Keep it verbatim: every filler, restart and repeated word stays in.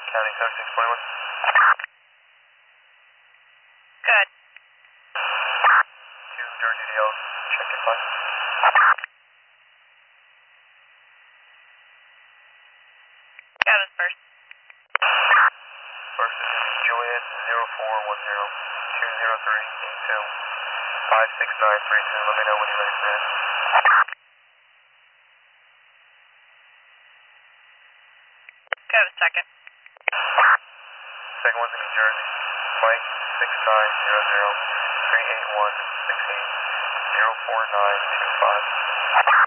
County seventy-six twenty-one. Good. Two Jersey D L, check your flight. Got it first. First is Juliet zero four one zero two zero three eight two five six nine three two. Let me know when you're ready for that. Got a second. Second one's in New Jersey. Mike six nine zero zero three eight one six eight zero four nine two five.